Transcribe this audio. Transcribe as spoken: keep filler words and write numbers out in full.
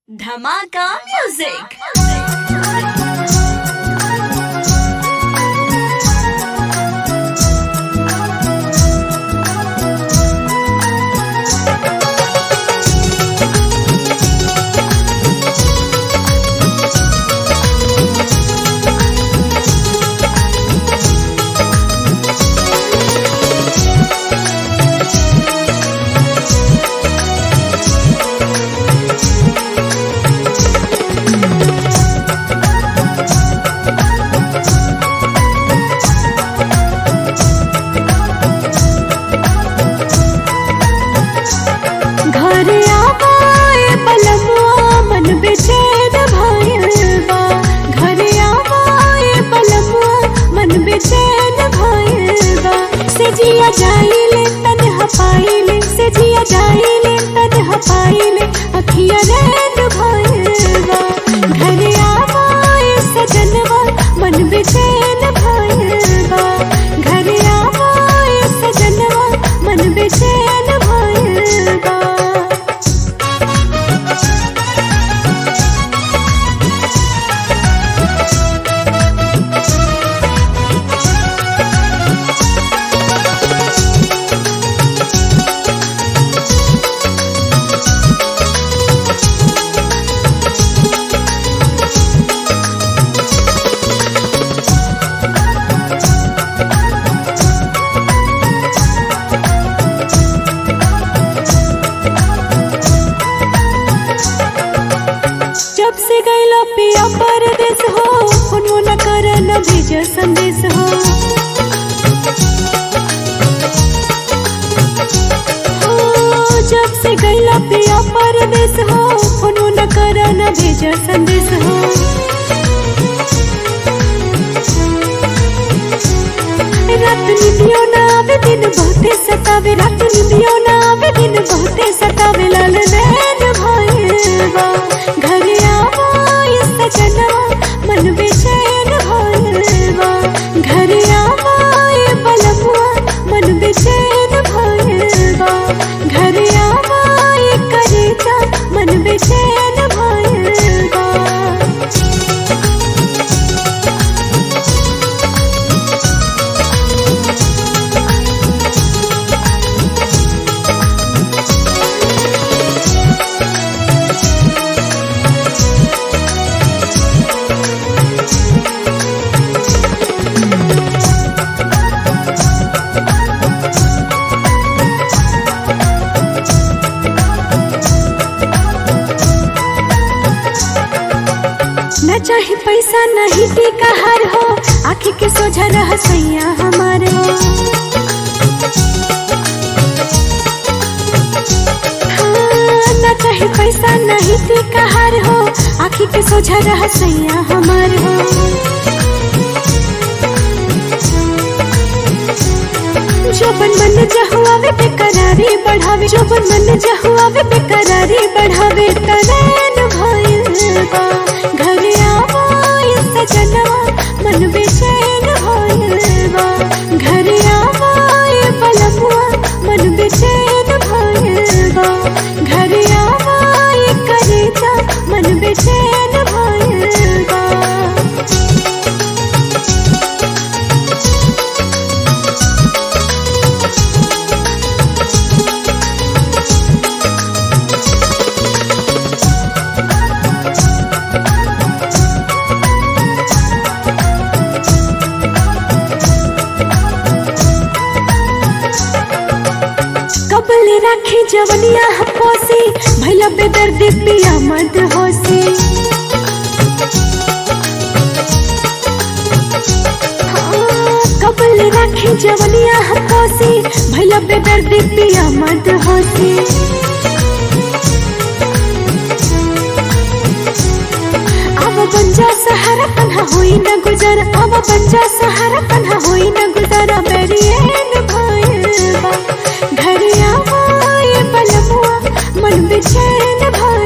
धमाका म्यूजिक। जिया जाइले तन्हा पाइले से जिया जाइले तन्हा पाइले अखिया नैन भइलबा घर आवाए सजनवा मन बेचैन भइलबा घर आवाए सजनवा मन बेचैन भइलबा। जब से गैला पिया परदेस हो फोनो न कर न भेज संदेश हो जब से गैला पिया परदेस हो फोनो न कर न भेज संदेश हो। रात निंदियो ना आवे दिन बहुते सतावे रात निंदियो ना आवे दिन बहुते सतावे लाल नैन भइलबा घर आवाए सजनवा मन बेचैन भइलबा घर आवाए बलमुआ मन बेचैन भइलबा घर आवाए करेजा मन बेचैन भइलबा। न चाहे पैसा नहीं टीका हार हो आँखी के सोझा रह सैया हमारे हो। हाँ, न चाहे पैसा नहीं टीका हार हो आँखी के सोझा रह सैया हमारे हो। जोबन मन जहुआवे बेकरारी बढ़ावे जोबन मन जहुआवे बेकरारी बढ़ावे तनैन भइलबा घर आवाए सजनवा मन बेचैन भइलबा घर आवाए बलमुआ मन बेचैन भइलबा घर आवाए करेजा मन बेचैन भइलबा। कबले राखी जवनिया हपोसी भैया बेदर्दी पिया मत होसी। कबले राखी जवनिया हपोसी भैया बेदर्दी पिया मत होसी। अब बंजा सहारा तन्हा होई न गुजर अब बंजा सहारा तन्हा होई न गुजर बेरियन भइलबा घर आवाए बलमुआ मन बेचैन भइलबा।